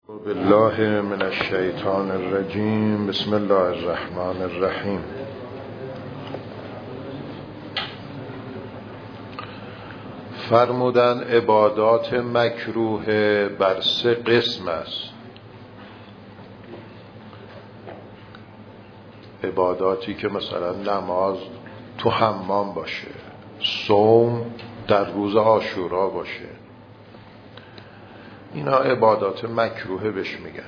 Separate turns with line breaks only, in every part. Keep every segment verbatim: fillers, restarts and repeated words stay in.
بالله من الشیطان الرجیم. بسم الله الرحمن الرحیم. فرمودن عبادات مکروه بر سه قسم است. عباداتی که مثلا نماز تو حمام باشه، صوم در روز عاشورا باشه، اینا عبادات مکروه بهش میگن.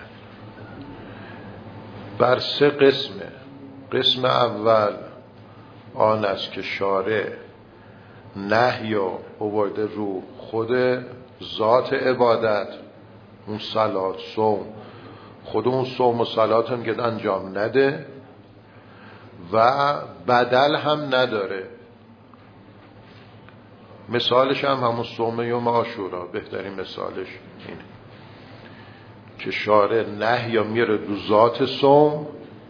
بر سه قسمه. قسم اول آن است که شارع نهی و آورده رو خود ذات عبادت، اون صلات، صوم، خود اون صوم و صلات هم که انجام نده و بدل هم نداره. مثالش هم همون صوم یوم عاشورا، بهترین مثالش اینه که شارع نهی یا میره دو ذات صوم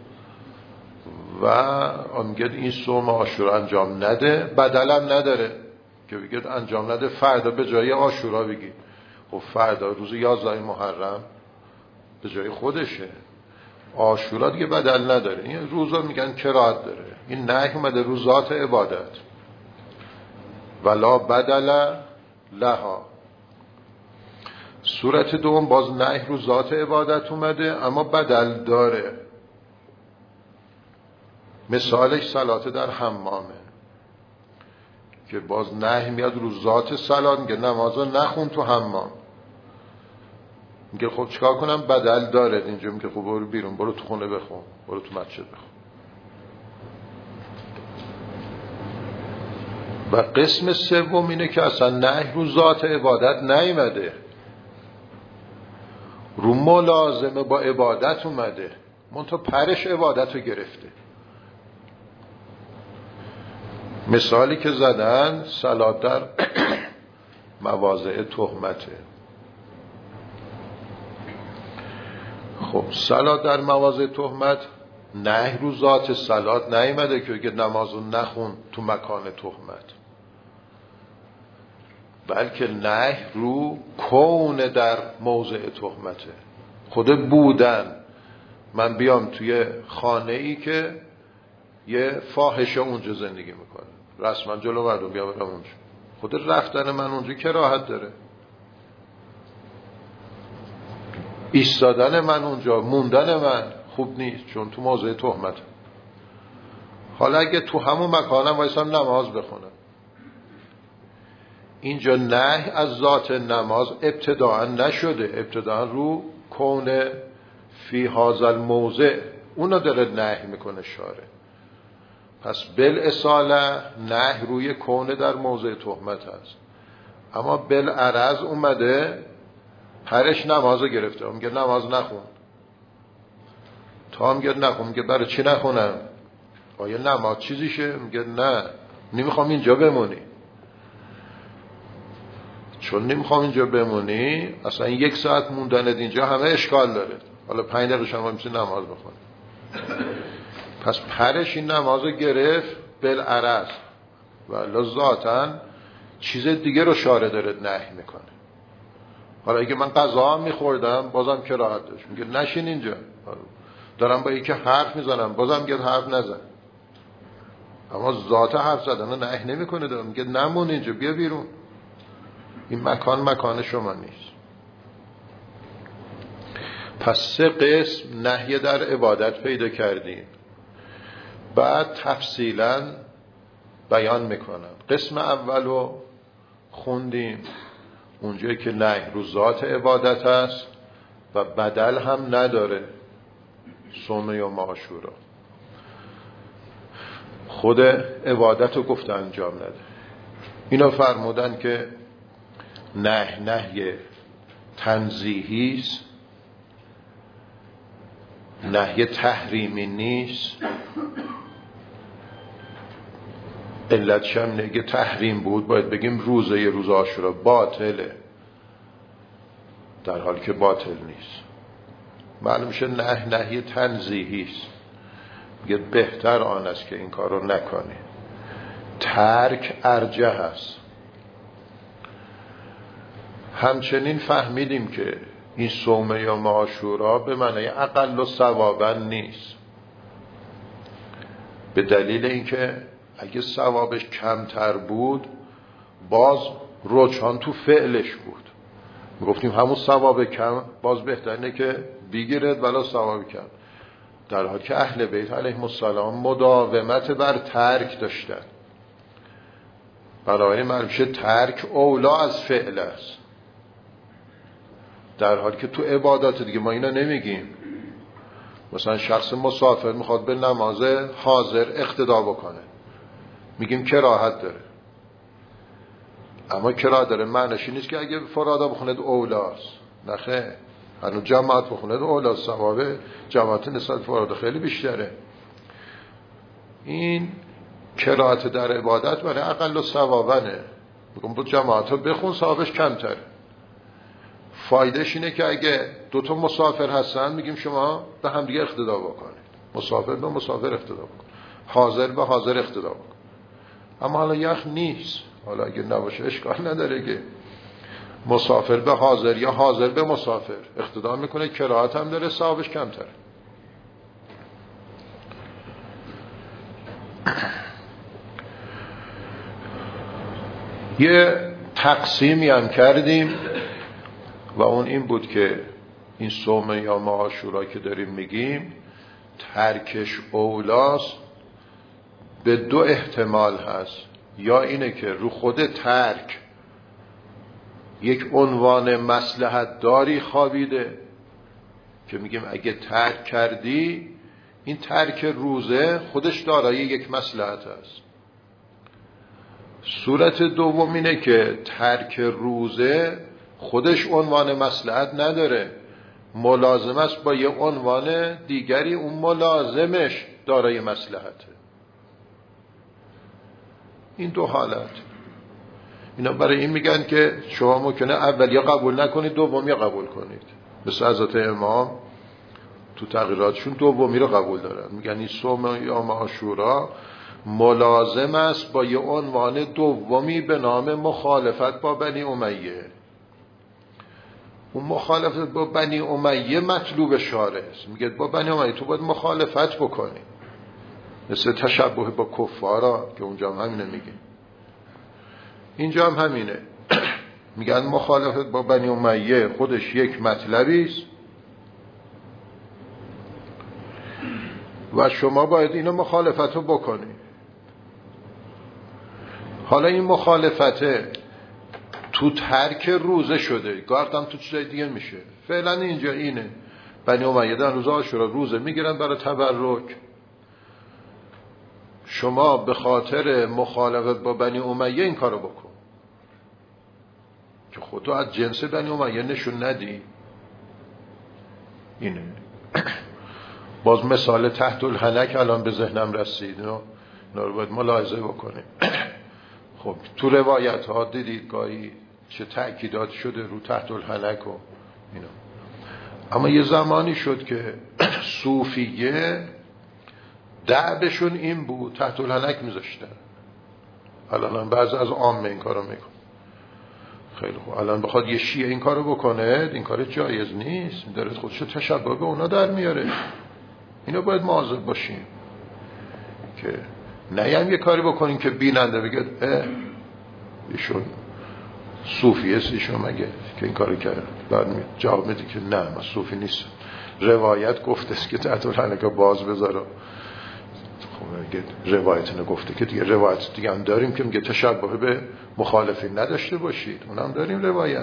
و آنگه این صوم عاشورا انجام نده، بدل هم نداره که بگید انجام نده فردا به جای عاشورا بگید خب فردا روز یازده محرم به جای خودشه، عاشورا دیگه بدل نداره. این روزا میگن کراهت داره. این نهی اومده رو ذات عبادت، ولا بدل لها. صورت دوم باز نهی رو ذات عبادت اومده اما بدل داره. مثالش صلات در حمامه که باز نهی میاد رو ذات صلات، میگه نمازو نخون تو حمام. میگه خب چیکار کنم؟ بدل داره. اینجا میگه خب برو بیرون، برو تو خونه بخون، برو تو مسجد بخون. و قسم سوم اینه که اصلا نهی رو ذات عبادت نیامده، رو ملازمه با عبادت اومده، منتها پرش عبادت رو گرفته. مثالی که زدن صلات در مواضع تهمته. خب صلات در مواضع تهمت نهی رو ذات صلات نیامده که بگه نمازو نخون تو مکان تهمت، بلکه نهی رو کون در موضع تهمته. خود بودن، من بیام توی خانه ای که یه فاحشه اونجا زندگی میکنه، رسما جلو مردم بیام برم اونجا، خود رفتن من اونجا کراهت داره. ایستادن من اونجا، موندن من خوب نیست چون تو موضع تهمته. حالا اگه تو همون مکانم وایسام نماز بخونم، اینجا نهی از ذات نماز ابتداعا نشده، ابتداعا رو کون فی هذا الموضع اونو داره نهی میکنه شارع. پس بالاصاله نهی روی کون در موضع تهمت هست، اما بالعرض اومده پرش نمازو گرفته، میگه نماز نخون. تا میگه نخون، میگه برای چی نخونم؟ آیا نماز چیزیشه؟ میگه نه، نمیخوام اینجا بمونی. چون نمیخوام اینجا بمونی، اصلا یک ساعت موندنت اینجا همه اشکال داره، حالا پنج دقیقه شما میشه نماز بخونی. پس پرش این نمازو گرفت بالعرض، ولی ذاتاً چیز دیگه رو شارع داره نهی میکنه. حالا اگه من غذا هم میخوردم بازم کراهت داشت، میگه نشین اینجا، دارم با یکی حرف میزنم بازم میگه حرف نزن، اما ذات حرف زدن نهی نمیکنه، دارم میگه نمون اینجا، بیا بیرون، این مکان مکان شما نیست. پس سه قسم نهی در عبادت پیدا کردیم، بعد تفصیلا بیان میکنم. قسم اولو خوندیم، اونجایی که نهی رو ذات عبادت است و بدل هم نداره، صوم یوم عاشورا خود عبادت رو گفته انجام نده. اینا فرمودن که نه نهی تنزیهی است، نهی تحریمی نیست. علتش هم نگه تحریم بود باید بگیم روزه یه روز عاشورا باطله، در حالی که باطل نیست. معلوم میشه نه نهی تنزیهی است، میگه بهتر آن است که این کار رو نکنی. ترک ارجح است. همچنین فهمیدیم که این صوم یوم عاشورا به معنی اقل و ثوابا نیست، به دلیل اینکه اگه ثوابش کمتر بود باز رجحان تو فعلش بود. میگفتیم همون ثواب کم باز بهتره که بگیرد ولی ثواب کم، در حالی که اهل بیت علیهم السلام مداومت بر ترک داشتن. بنابراین معلومه ترک اولا از فعل است، در حالی که تو عبادات دیگه ما اینا نمیگیم. مثلا شخص مسافر میخواد به نماز حاضر اقتدا بکنه، میگیم کراهت داره، اما کراهت داره معنیش نیست که اگه فرادا بخوند اولاست، نه خیر، هنوز جماعت بخوند اولاست، ثواب جماعت نسبت فرادا خیلی بیشتره. این کراهت در عبادت برای اقل و ثوابنه، میگم بود جماعت رو بخون ثوابش کمتره. فایدهش اینه که اگه دوتا مسافر هستن میگیم شما به هم دیگه اقتدا بکنید، مسافر به مسافر اقتدا بکن، حاضر به حاضر اقتدا بکن. اما حالا یخ نیست، حالا اگه نباشه اشکال نداره که مسافر به حاضر یا حاضر به مسافر اقتدا میکنه، کراهت هم داره، ثوابش کمتره. یه تقسیمی هم کردیم و اون این بود که این صوم یوم عاشورا که داریم میگیم ترکش اولاست به دو احتمال هست. یا اینه که رو خود ترک یک عنوان مصلحت داری خوابیده که میگیم اگه ترک کردی، این ترک روزه خودش دارای یک مصلحت است. صورت دوم اینه که ترک روزه خودش عنوان مصلحت نداره، ملازم است با یه عنوان دیگری، اون ملازمش دارای مصلحته. این دو حالت، اینا برای این میگن که شما ممکنه اول یا قبول نکنید دومی یا قبول کنید. مثل حضرت امام تو تغییراتشون دومی رو قبول دارن، میگن این صوم یوم عاشورا ملازم است با یه عنوان دومی به نام مخالفت با بنی امیه. اون مخالفت با بنی امیه مطلوب شارع است، میگه با بنی امیه تو باید مخالفت بکنی، مثل تشبه با کفارا که اونجا هم همینه میگه، اینجا هم همینه. میگن مخالفت با بنی امیه خودش یک مطلبی است و شما باید اینو مخالفت رو بکنی. حالا این مخالفته تو ترک روزه شده، گاردم تو چیزای دیگه میشه. فعلا اینجا اینه، بنی امیه در روز عاشورا روزه میگیرن برای تبرک، شما به خاطر مخالفت با بنی امیه این کارو بکن که خودتو از جنس بنی امیه نشون ندی. اینه. باز مثال تحت الحنک الان به ذهنم رسید، اینا رو باید ملاحظه بکنیم. خب تو روایت ها دیدید گاهی چه تأکیدات شده رو تحت الحنک و اینا. اما یه زمانی شد که صوفیه دعبشون این بود تحت الحنک میذاشتن. الان بعضی از عامه این کارو میکن. خیلی خوب، الان بخواد یه شیعه این کارو بکنه، این کار جایز نیست، داره خودشو تشبه به اونا در میاره. اینو باید مواظب باشیم که نیم یه کاری بکنیم که بیننده بگه اه ایشون صوفی است، ایشون مگه که این کارو کرد. بعد جواب میده که نه من صوفی نیستم، روایت گفته است که تحت الحنک باز بذاره. خب روایت اینو گفته که دیگه روایت دیگه هم داریم که میگه تشبه به مخالفین نداشته باشید، اونم داریم روایت.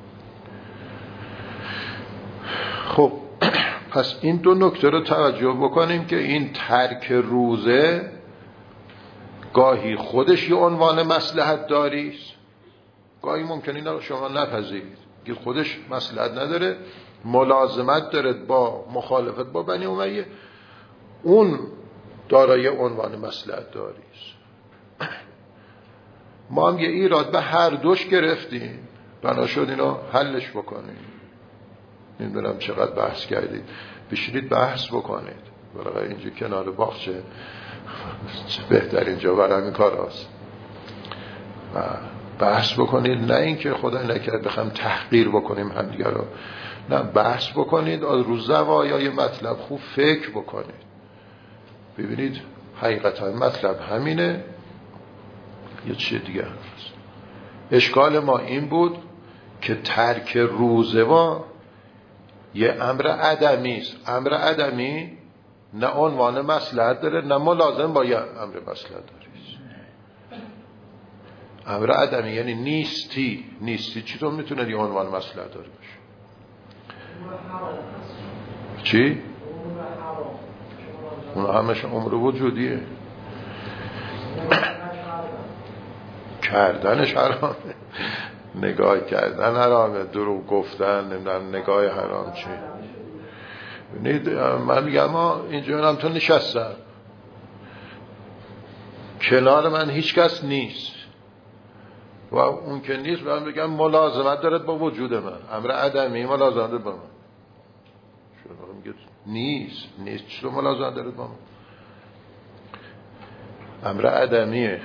خب پس این دو نکته رو توجه بکنیم که این ترک روزه گاهی خودش یه عنوان مصلحت داری است، گاهی ممکنه اینا شما نپذیرید که خودش مصلحت نداره، ملازمت داره با مخالفت با بنی امیه، اون دارای عنوان مصلحت داری است. ما هم یه ایراد به هر دوش گرفتیم، بنا شد اینو حلش بکنیم. نمیدونم چقدر بحث کردید، بشینید بحث بکنید، برای اینجا کنار باغچه بهتر اینجا برای همین کار هست و بحث بکنید، نه اینکه خدا نکرد بخوام تحقیر بکنیم همدیگه رو. نه بحث بکنید رو زوایای مطلب، خوب فکر بکنید ببینید حقیقتا مطلب همینه یا چیه دیگه هست. اشکال ما این بود که ترک روزوا یه امر عدمی است. امر عدمی نه عنوان مصلحت داره نه ملازم با یه امر مصلحت داره. امر عدمی یعنی نیستی. نیستی چطور میتونه یه عنوان مصلحت داره باشه؟ چی؟ اون همش امر وجودیه. کردنش حرامه، نگاه کردن حرامه، دروغ گفتن، نمیدونم نگاه حرام چی. ببینید من میگم ما اینجا هم تو نشستم، کنار من هیچ کس نیست و اون که نیست من بگم ملازمت دارد با وجود من، امر عدمی ملازمت دارد با من. شما میگید نیست، نیست چطور ملازمت دارد با من؟ امر عدمیه.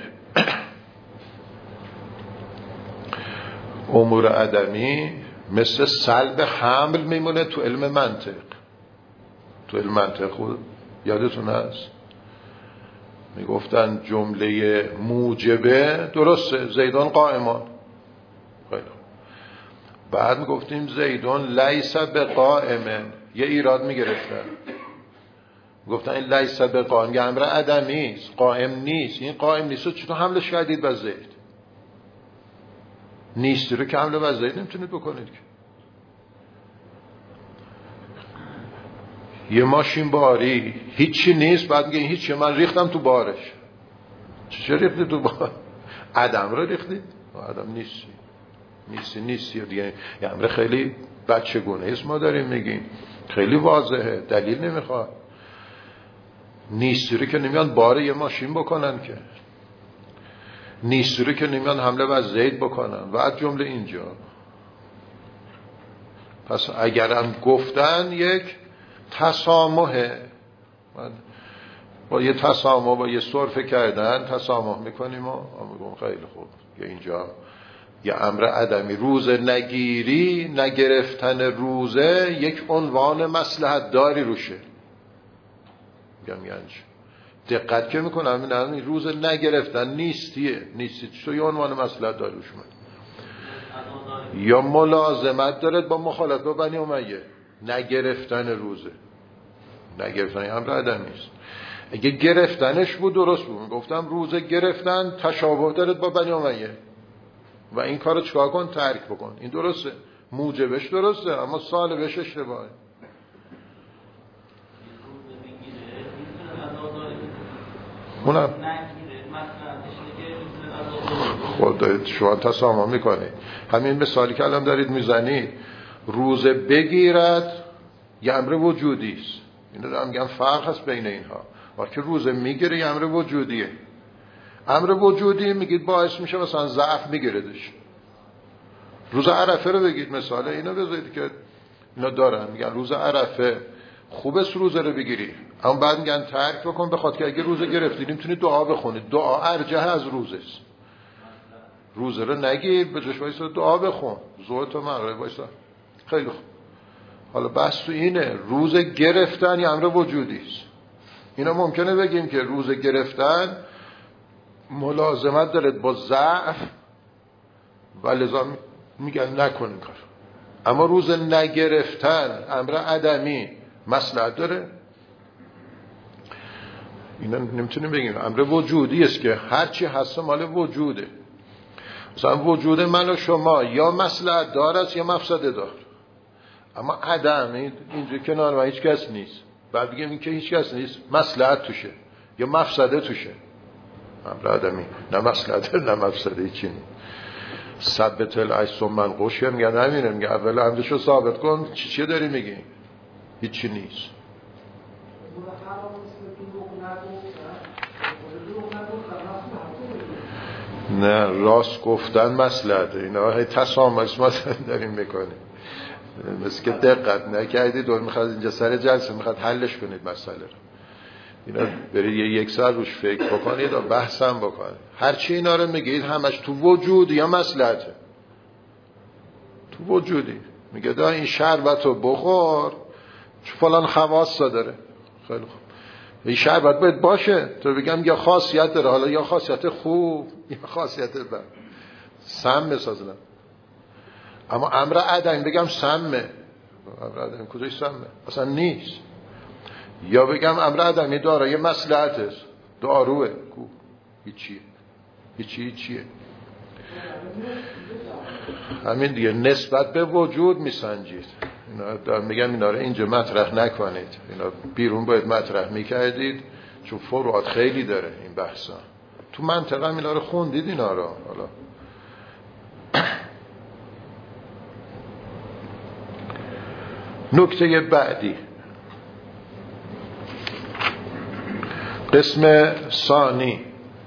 امور عدمی مثل سلب حمل میمونه تو علم منطق. تو علم منطق خود یادتون هست میگفتن جمله موجبه درسته، زیدان قائمان. خیلی بعد میگفتیم زیدان لیس بقائم، یه ایراد میگرفتن گفتن این لیس بقائم یه امر عدمی است، قائم نیست. این قائم نیست چطور حملش کردید به زید؟ نیستی رو که حمله به زید نمیتونید بکنید که. یه ماشین باری هیچی نیست، بعد میگه هیچی، من ریختم تو بارش. چه ریختی تو بار؟ عدم رو ریختی؟ عدم نیستی. نیستی نیستی دیگه. یه امر خیلی بچگونه است ما داریم میگیم، خیلی واضحه، دلیل نمیخواد. نیستی رو که نمیان بار یه ماشین بکنن که، نیستی رو که نمیان حمله بر زید بکنن. بعد جمله اینجا پس اگرم گفتن یک تسامحه، من با یه تسامح با یه صرفه کردن تسامح میکنیم و میگم خیلی خوب یا اینجا یه امر عدمی، روز نگیری نگرفتن روزه یک عنوان مصلحت داری روشه. میگم یعنی دقت که میکنم این روز نگرفتن نیستیه، نیستی چطور یه عنوان مصلحت داری روش من؟ یا ملازمت دارد با مخالفت با بنی امیه. نگرفتن روزه، نگرفتن امر عدمی است. اگه گرفتنش بود درست بود، گفتم روزه گرفتن تشابه دارد با بنی امیه و این کارو چیکار کن؟ ترک بکن. این درسته، موجبش درسته اما سالبش اشتباهه. اونم خود شما تسامح میکنید. همین مثالی که الان دارید میزنید، روزه بگیرد یه امر وجودی است. اینو دارم میگم فرق هست بین اینها. وقتی روزه میگیره یه امر وجودیه. امر وجودی میگید باعث میشه مثلا ضعف میگیردش. روز عرفه رو بگید مثال اینو بذارید که اینا دارن میگن روز عرفه خوبه روزه رو بگیری، اما بعد میگن ترک بکن بخاطر که اگه روزه گرفتید میتونید دعا بخونید. دعا ارجح از روزه است. روزه رو نگیر، به جاش وایسا دعا بخون. ظهر تا مغرب وایسا. خیلی خوب. حالا بحث تو اینه روزه گرفتن یه امر وجودی است. اینا ممکنه بگیم که روزه گرفتن ملازمت داره با ضعف و لذا میگن نکنین کار. اما روزه نگرفتن امر عدمی مصلحت داره. اینا نمیتونیم بگیم. امر وجودی است که هرچی هست مال وجوده. مثلا وجود من و شما یا مصلحت دار است یا مفسده دار. اما عدم اینجا کنار ما هیچ کس نیست. بعد بگیم این که هیچ کس نیست، مصلحت توشه یا مفسده توشه. امر عدمی نه مصلحت نه مفسده چی نیست. ثبت العیس من قوش میگن همینه، میگه اول عمدشو ثابت کن. چی چی داری میگی؟ هیچی نیست. نه راست گفتن مصلحته. اینا هی تسامح مثلا داریم میکنیم. مثل که دقت نکردید و میخواد اینجا سر جلسه میخواد حلش کنید مسئله رو. اینا برید یه یک ساعت روش فکر بکنید و بحثم بکنید. هرچی اینا رو میگید همش تو وجود یا مصلحته. تو وجودی میگه دا این شربت رو بخور چون فلان خواص داره. خیلی خوب، این شربت باید باشه. تو بگم یا خاصیت داره، حالا یا خاصیت خوب یا خاصیت بد، سم بسازن. اما امر عدم بگم سمه، امر عدم کجاش سمه؟ اصلا نیست. یا بگم امر عدمی دارای مصلحت است، داروه، هیچیه هیچی هیچیه. همین دیگه نسبت به وجود میسنجید. اینا در میگم اینا رو اینجا مطرح نکنید، اینا بیرون باید مطرح میکردید چون فروعات خیلی داره این بحثا. تو منطقه هم اینا رو خوندید اینا رو. حالا نکته بعدی، قسم ثانی.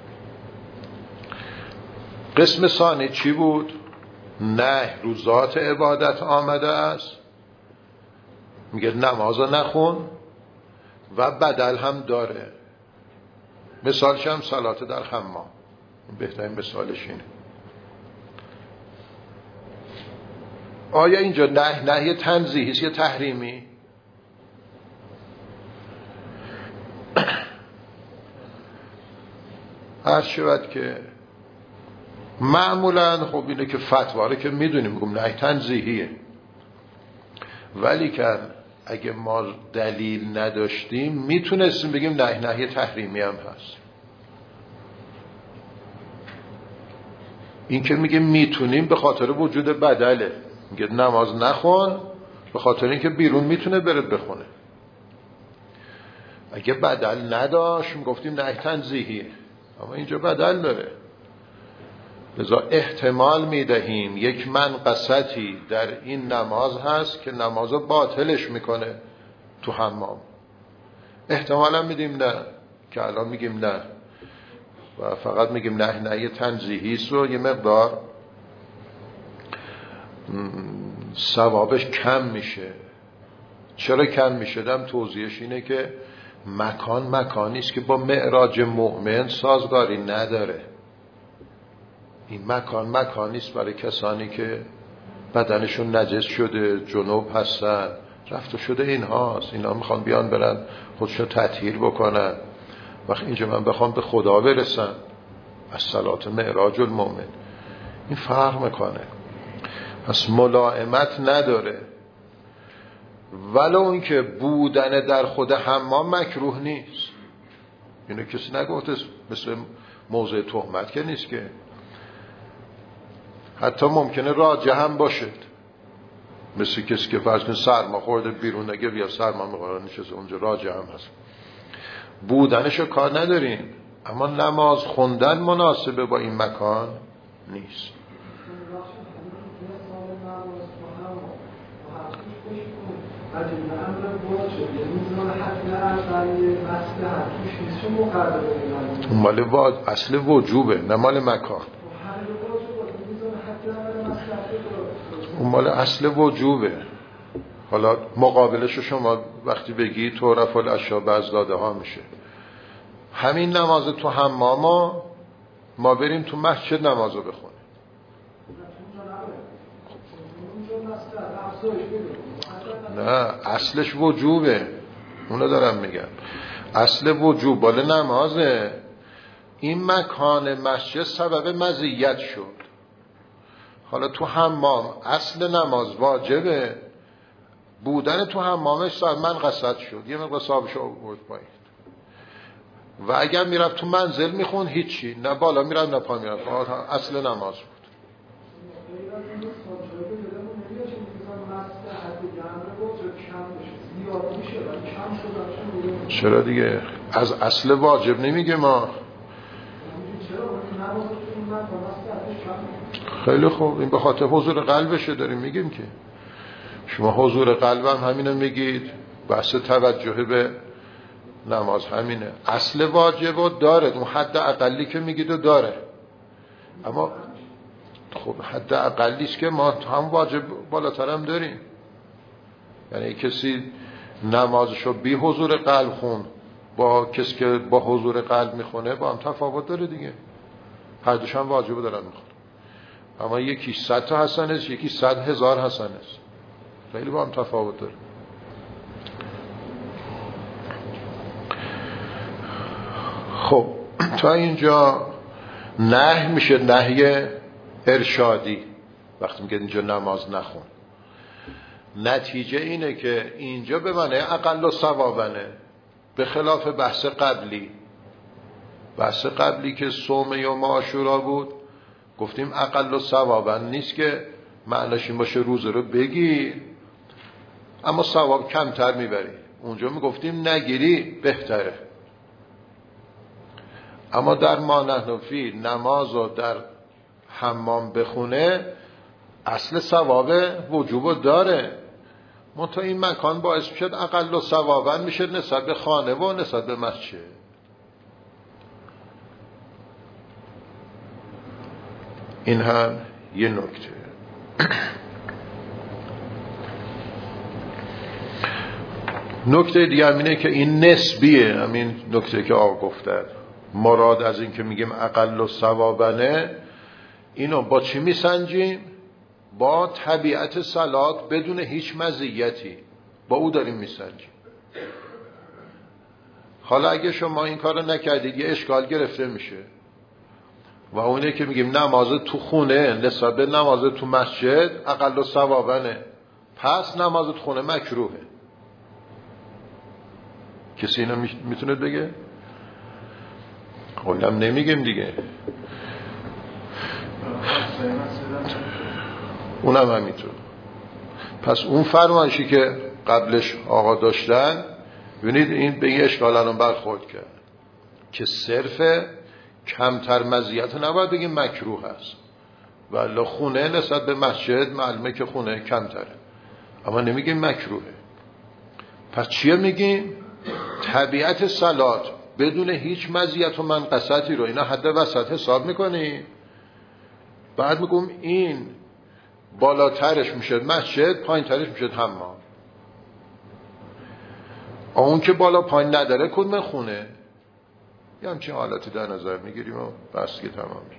قسم ثانی چی بود؟ نه رو ذات عبادت آمده است، میگه نماز نخون و بدل هم داره. مثالش هم صلات در حمام، بهترین مثالش اینه. آیا اینجا نه نهی تنزیهی است یا تحریمی؟ هر شود که معمولا خب اینه که فتواره که میدونیم میگم نهی تنزیهیه، ولی که اگه ما دلیل نداشتیم میتونستیم بگیم نه نهی تحریمی هم هست. این که میگه میتونیم به خاطر وجود بدله، میگه نماز نخون به خاطر اینکه بیرون میتونه بره بخونه. اگه بدل نداشت میگفتیم نه تنزیهیه، اما اینجا بدل داره، لذا احتمال میدهیم یک منقصتی در این نماز هست که نماز باطلش میکنه تو حمام. احتمالا میدیم نه، که الان میگیم نه و فقط میگیم نه نه تنزیهی است و یه مقدار ثوابش کم میشه. چرا کم میشه؟ دم توضیحش اینه که مکان مکانی است که با معراج مؤمن سازگاری نداره. این مکان مکانی است برای کسانی که بدنشون نجس شده، جنوب هستن، رفته شده اینهاست. اینا میخوان بیان برن خودشون تطهیر بکنن. وقت اینجا من بخوام به خدا برسن، از صلات معراج المؤمن، این فرق میکنه. پس ملائمت نداره. ولو اینکه بودن در خود حمام مکروه نیست، اینو کسی نگفته مثل موضع تهمت که نیست که، حتی ممکنه راجع هم باشد، مثل کسی که فرض کن سرما خورده بیرون نگه بیا سرما میخوره نشسته اونجا، راجع هم هست. بودنشو کار نداریم، اما نماز خوندن مناسبه با این مکان نیست. اون مال اصل وجوبه، نه مال مکان. اون مال اصل وجوبه. حالا مقابلشو شما وقتی بگی تعرف الاشیاء بازداده ها میشه. همین نماز تو حمام ما بریم تو مسجد نمازو بخونیم، نه اصلش وجوبه. اونو دارم میگم، اصل وجوب بالا نمازه. این مکان مسجد سبب مزیت شد. حالا تو حمام اصل نماز واجبه، بودن تو حمامش صاحب من قصد شد، یه مقدار صاحبشو آورد پایین. و اگر میرفت تو منزل میخون هیچی، نه بالا میرفت نه پا میرفت، اصل نماز بود. چرا دیگه؟ از اصل واجب نمیگه ما. خیلی خوب، این به خاطر حضور قلبشه داریم میگیم که شما حضور قلبم همینو میگید، بحث توجه به نماز همینه. اصل واجب داره، اون حد اقلی که میگید و داره، اما خب حد اقلیش که ما هم واجب بالاتر هم داریم. یعنی کسی نمازشو بی حضور قلب خون با کسی که با حضور قلب میخونه با هم تفاوت داره دیگه. هر دوش هم واجب دارن میخونه، اما یکی صد تا حسنه است، یکی صد هزار حسنه است. خیلی با هم تفاوت داره. خب تا اینجا نهی میشه نهی ارشادی، وقتی میگه اینجا نماز نخون. نتیجه اینه که اینجا به معنی اقل و ثوابنه، به خلاف بحث قبلی. بحث قبلی که صوم یوم عاشورا بود گفتیم اقل و ثوابن نیست که معناش این باشه روزه رو بگی اما ثواب کمتر میبری. اونجا میگفتیم نگیری بهتره. اما در ما نحن فی نماز رو در حمام بخونه اصل ثواب وجوب داره، منتها این مکان باعث میشد اقل و ثوابن میشه نسبت به خانه و نسبت به مسجد. این هم یه نکته. نکته دیگه هم اینه که این نسبیه. همین نکته که آقا گفته مراد از این که میگیم اقل و ثوابنه اینو با چی میسنجیم؟ با طبیعت صلات بدون هیچ مزیتی، با او داریم میسنجیم. حالا اگه شما این کارو نکردید یه اشکال گرفته میشه و اونه که میگیم نماز تو خونه نسبت به نماز تو مسجد اقل و ثوابنه، پس نماز تو خونه مکروهه. کسی اینو میتونه بگه؟ خودم نمیگم دیگه. اونم همینطور. پس اون فرمایشی که قبلش آقا داشتن ببینید این به این اشکال الان برخورد کرد که صرف کمتر مزیت نباید بگیم مکروه است، ولی خونه نسبت به مسجد معلومه که خونه کمتره، اما نمیگیم مکروهه. پس چیه میگیم؟ طبیعت صلات بدون هیچ مزیت و منقصتی رو اینا حد وسط حساب میکنی، بعد میگم این بالاترش میشه مسجد، پایین ترش میشه حمام. اون که بالا پایین نداره کدوم خونه؟ یه همچین حالتی در نظر میگیریم و بس که تمام میشه.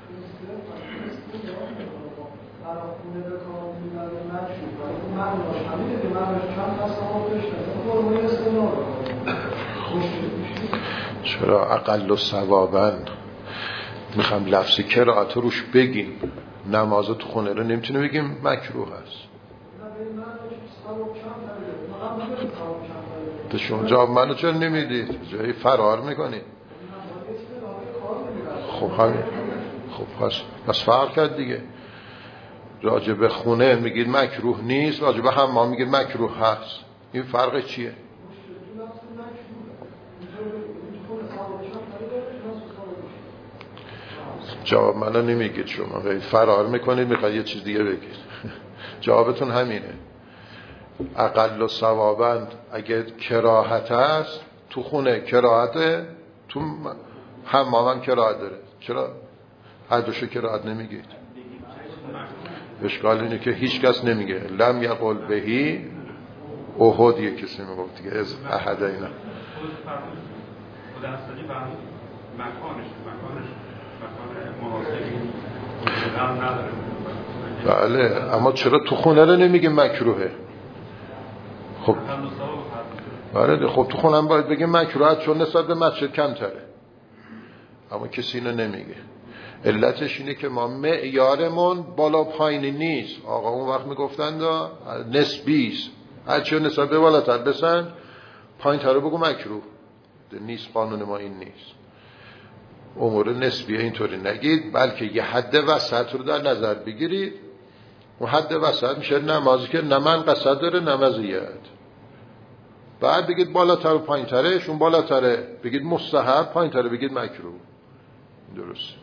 چرا اقل و ثوابن میخوام لفظ کرات روش بگیم، نماز تو خونه رو نمیتونه بگیم مکروه است. تو شما جواب منو چرا نمیدید؟ جایی فرار میکنید. خب همین. خب پس پس فرق کرد دیگه. راجع به خونه میگید مکروه نیست، راجع به حمام میگید مکروه هست. این فرق چیه؟ جواب منو نمیگید، شما فرار میکنید میخواید یه چیز دیگه بگید. جوابتون همینه. اقل و ثوابند اگه کراهت هست تو خونه کراهته، تو حمام هم کراهت داره. چرا هر دوشو کراهت نمیگید؟ اشکال اینه که هیچ کس نمیگه لم یقل بهی احد، یه کسی میگفت دیگه از احد اینا مکانش مکانش بله، اما چرا تو خونه رو نمیگه مکروهه؟ خب بله خب تو خونه هم باید بگه مکروه چون نسبت به مسجد کمتره، اما کسی اینو نمیگه. علتش اینه که ما معیارمون بالا پایینی نیست. آقا اون وقت میگفتن دا نسبیست، هرچی نسبت به بالاتر بسن پایین تر رو بگو مکروه نیست. قانون ما این نیست. امور نسبیه اینطوری نگید، بلکه یه حد وسط رو در نظر بگیرید. و حد وسط میشه نمازی که نه منقصد داره نه مزیت. بعد بگید بالاتر و پایین ترش، اون بالاتره بگید مستحب، پایین تره بگید مکروه. درست.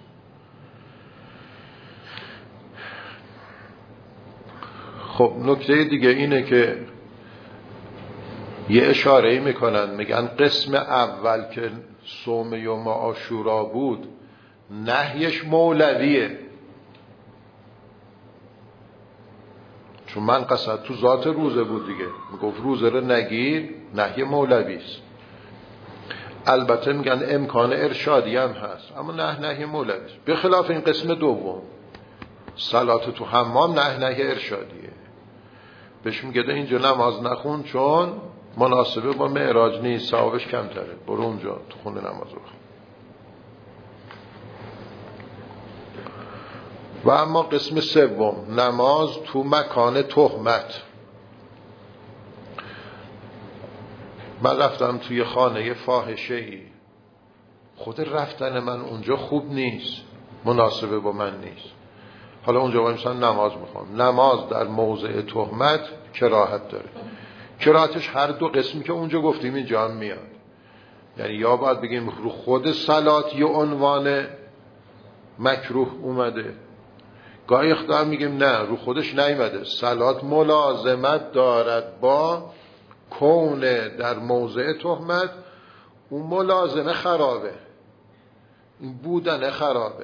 خب نکته دیگه اینه که یه اشاره‌ای میکنن، میگن قسم اول که صوم یوم عاشورا بود نهیش مولویه، چون من قصد تو ذات روزه بود دیگه، میگفت روزه رو نگیر، نهی مولویست. البته میگن امکان ارشادی هم هست، اما نه نهی مولویست. به خلاف این قسم دوم صلات تو حمام نه نهی ارشادیه. بهش میگه اینجا نماز نخون چون مناسبه با معراج نیست، ثوابش کمتره، برو اونجا تو خونه نماز بخون. و اما قسم سوم، نماز تو مکان تهمت. من رفتم توی خانه فاحشه‌ای، خود رفتن من اونجا خوب نیست، مناسبه با من نیست، حالا اونجا باید مثلا نماز میخوام. نماز در موضع تهمت کراهت داره. کراهتش هر دو قسمی که اونجا گفتیم اینجا هم میاد. یعنی یا باید بگیم رو خود صلات یه عنوان مکروه اومده، گاهی اختار میگیم نه رو خودش نیومده، صلات ملازمت دارد با کون در موضع تهمت، اون ملازمه خرابه، این بودن خرابه.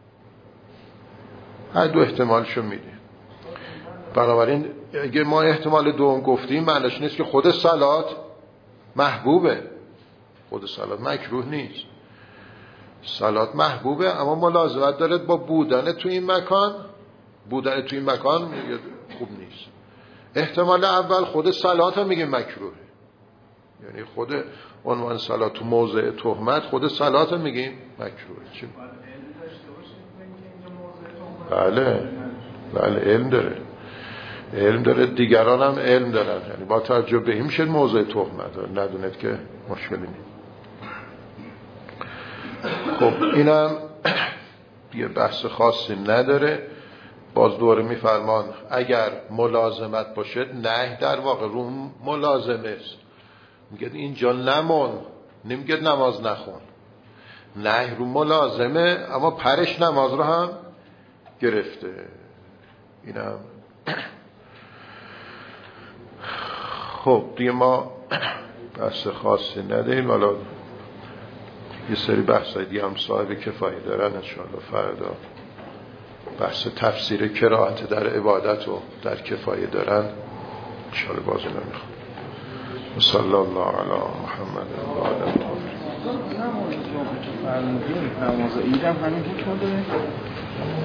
هر دو احتمالشو میدیم. بنابراین اگه ما احتمال دوم گفتیم معنیش نیست که خود صلات محبوبه، خود صلات مکروه نیست، صلات محبوبه اما ملازمت داره با بودن تو این مکان، بودن تو این مکان میگه خوب نیست. احتمال اول خود صلات هم میگه مکروه، یعنی خود عنوان صلات تو موضع تهمت خود صلات هم میگیم مکروه. چی؟ بله بله علم داره، علم داره، دیگران هم علم دارن، یعنی با توجه به این میشه موضع تهمت، ندونید که مشکلی نیست. خب اینم یه بحث خاصی نداره. باز دوره میفرمان اگر ملازمت باشه، نه در واقع رو ملازمه است، میگه اینجا نمون، نمیگه نماز نخون، نه رو ملازمه اما پرش نماز رو هم گرفته. اینم خب دیگه ما بحث خاصی نداریم. حالا یه سری بحثای دیگه هم صاحب کفایه دارن انشاءالله فردا بحث تفسیر کراهت در عبادت و در کفایه دارن انشاءالله بازی نمیخوام. صلی الله علی محمد و آله الطاهرین.
نماز عید هم همین حکم داره؟